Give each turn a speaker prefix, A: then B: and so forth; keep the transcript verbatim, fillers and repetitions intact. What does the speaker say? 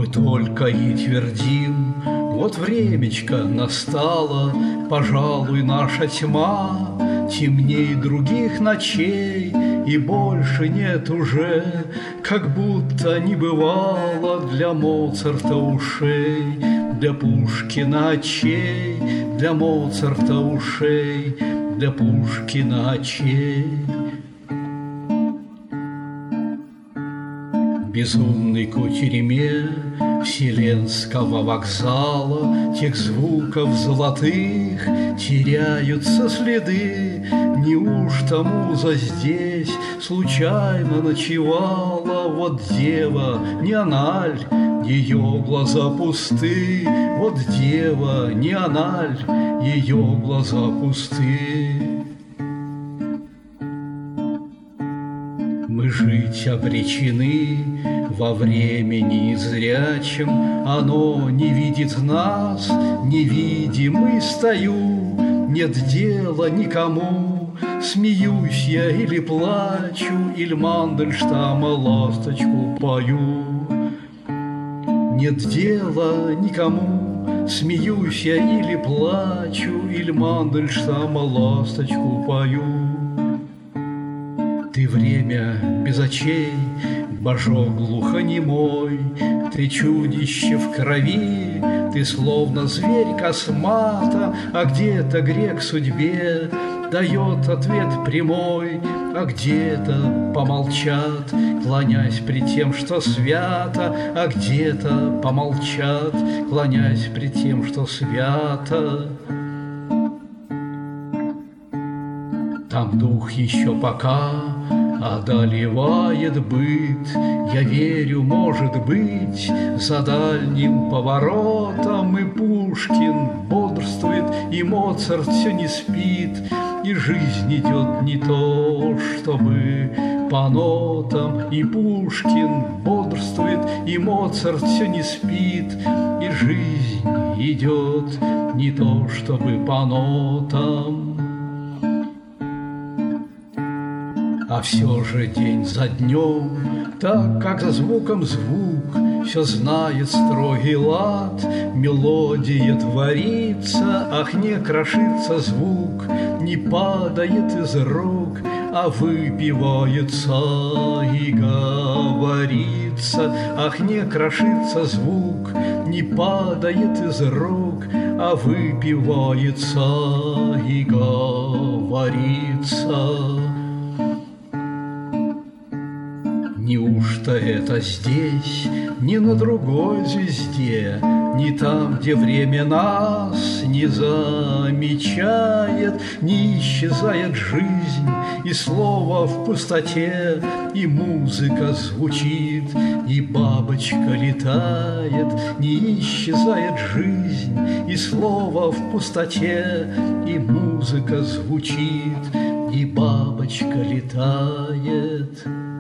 A: Мы только и твердим: вот времечко настало, пожалуй, наша тьма темней других ночей, и больше нет уже, как будто не бывало для Моцарта ушей, для Пушкина очей, для Моцарта ушей, для Пушкина очей. Безумной кутерьме Вселенского вокзала тех звуков золотых теряются следы. Неужто муза здесь случайно ночевала? Вот дева, не аналь, ее глаза пусты. Вот дева, не аналь, ее глаза пусты. Мы жить обречены во времени зрячем, оно не видит нас, не видим мы стою. Нет дела никому, смеюсь я или плачу, или Мандельштама ласточку пою. Нет дела никому, смеюсь я или плачу, или Мандельштама ласточку пою. Ты время без очей, божок глухонемой, ты чудище в крови, ты словно зверь космата, а где-то грек судьбе дает ответ прямой, а где-то помолчат, клонясь пред тем, что свято, а где-то помолчат, клонясь пред тем, что свято. Там дух еще пока одолевает быт. Я верю, может быть, за дальним поворотом и Пушкин бодрствует, и Моцарт все не спит, и жизнь идет не то, чтобы по нотам. И Пушкин бодрствует, и Моцарт все не спит, и жизнь идет не то, чтобы по нотам. А все же день за днем, так как за звуком звук, все знает строгий лад, мелодия творится, ах, не крошится звук, не падает из рук, а выпивается и говорится. Ах, не крошится звук, не падает из рук, а выпивается и говорится. Неужто это здесь, не на другой звезде, не там, где время нас не замечает, не исчезает жизнь, и слово в пустоте, и музыка звучит, и бабочка летает, не исчезает жизнь, и слово в пустоте, и музыка звучит, и бабочка летает.